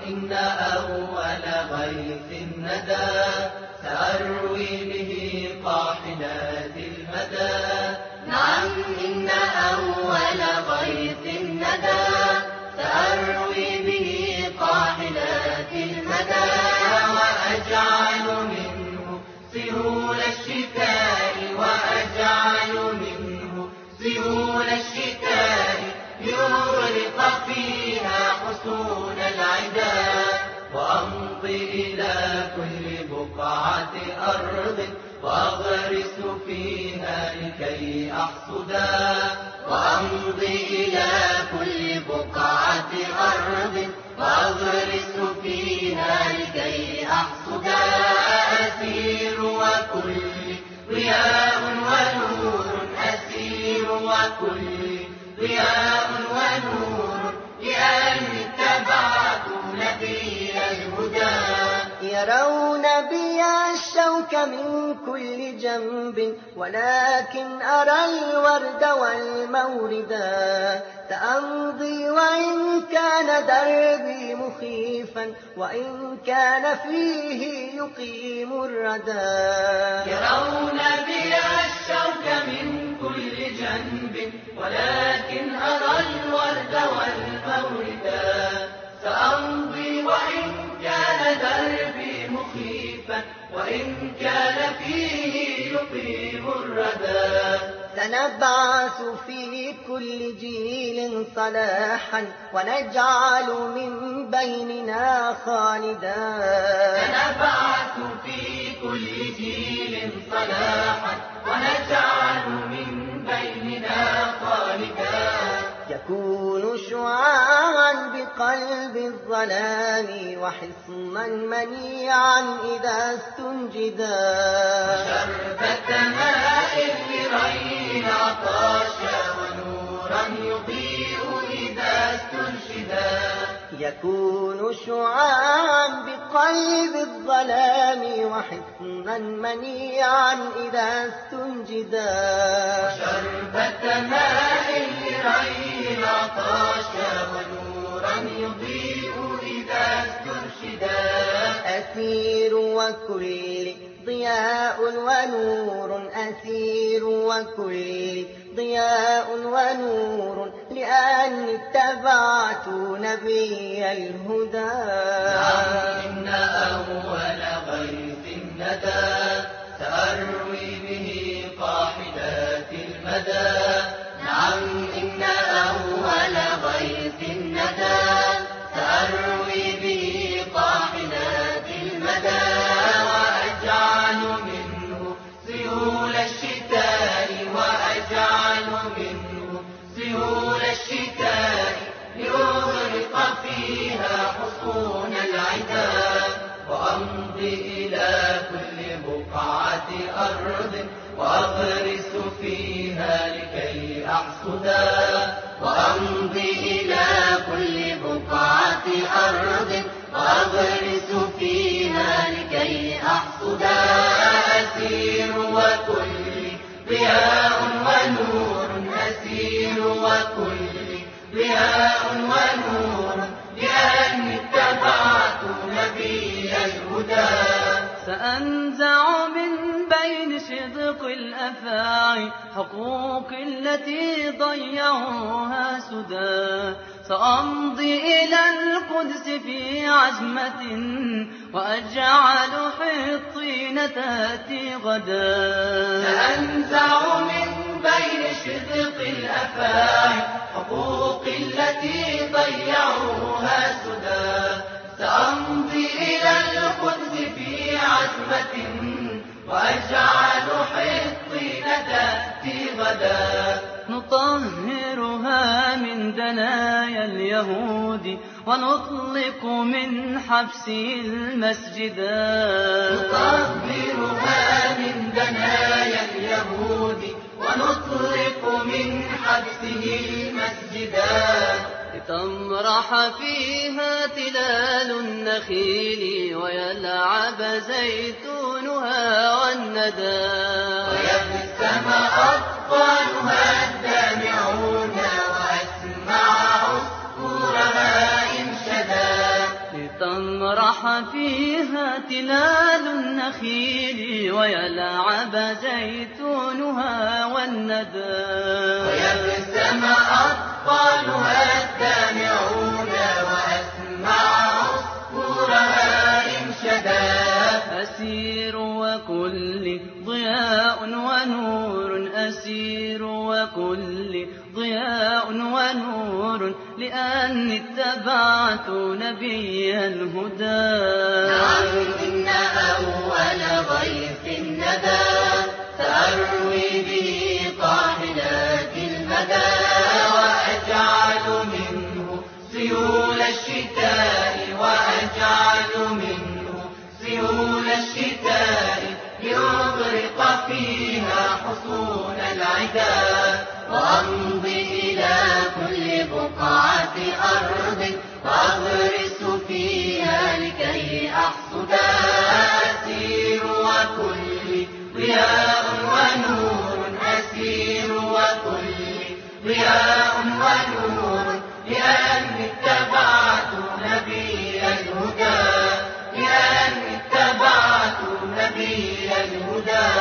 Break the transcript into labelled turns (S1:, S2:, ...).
S1: إن أول غيث ندى سأروي به قاحلات المدى.
S2: نعم إن أول غيث ندى سأروي به قاحلات المدى.
S1: وأجعل منه سهول الشتاء وأجعل منه سهول الشتاء ليغرق فيها حصون العدا. وأمضي إلى كل بقعة أرض وأغرس فيها لكي أحصدا.
S2: وأمضي إلى كل بقعة أرض وأغرس فيها لكي أحصدا.
S1: أسير وكل ضياء ونور أسير وكل ضياء ونور لأني اتبعت نبي الهدى.
S2: يرون بي الشوك من كل جنب ولكن أرى الورد والموردا. سأمضي وإن كان دربي مخيفا وإن كان فيه يقيم الردى.
S1: يرون بي الشوك من كل جنب ولكن أرى الورد والموردا. سأمضي وإن كان دربي مخيفا وإن كان فيه يقيم الردى.
S2: سنبعث في كل جيل صلاحا ونجعل من بيننا خالدا.
S1: سنبعث في كل جيل صلاحا ونجعل من بيننا خالدا.
S2: يكون شعاعا بقلب الظلام وحصنا منيعا إذا استنجدا.
S1: وشربة ماء لري عطاشا ونورا يضيء إذا استنشدا.
S2: يكون شعاعا بقلب الظلام وحصنا منيعا إذا استنجدا.
S1: وشربة ماء لري عطاشا ونورا يضيء إذا استرشدا.
S2: أسير وكل ضياء ونور أسير وكل ضياء ونور لأني اتبعت نبي الهدى.
S1: نعم إن أول غيث ندى سأروي به قاحلات المدى.
S2: نعم إن أول غيث ندى سأروي به قاحلات المدى.
S1: وأجعل منه سهول الشتاء وأجعل منه سهول الشتاء ليغرق فيها حصون العدا. وأمضي إلى كل بقعة أرض وأغرس فيها لكي أحصدا.
S2: وأمضي إلى كل بقعة أرض وأغرس فيها لكي أحصدا.
S1: أسير وكل ضياء ونور أسير وكل ضياء ونور لأني اتبعت نبي الهدى.
S3: سأنزع من بين صدق الأفاعي حقوق التي ضيعوها سدى. سأمضي إلى القدس في عزمة وأجعل حطين تأتي غدا.
S1: سأنزع من بين شدق الأفاعي حقوق التي ضيعوها سدى. سأمضي إلى القدس في عزمة وأجعل حطين تأتي غدا.
S3: نطهرها من دنايا اليهود ونطلق من حبسه المسجدا.
S1: نطهرها من دنايا اليهود ونطلق من حبسه المسجدا.
S3: لتمرح فيها تلال النخيل ويلعب زيتونها والندى.
S1: ويبتسم أطفالها الدامعون وأسمع عصفورها إن شدا.
S3: لتمرح فيها تلال النخيل ويلعب زيتونها والندى
S1: ويبسم أطفالها الدامعون وأسمع عصفورها إنشدا
S3: أسير وكل ضياء ونور أسير وكل ضياء ونور لأني اتبعت نبي الهدى.
S2: نعم إن أول ضيف ندى فأروي به طاحلات المدى
S1: وأجعل منه سيول الشتاء وأجعل منه سيول الشتاء لأغرق فيها حصون العدا
S2: وأمضي إلى كل بقعة أرض وأغرس فيها لكي أحصدا
S1: أسير وكل ضياء ونور أسير وكل ضياء ونور لأني اتبعت نبي الهدى لأني اتبعت نبي الهدى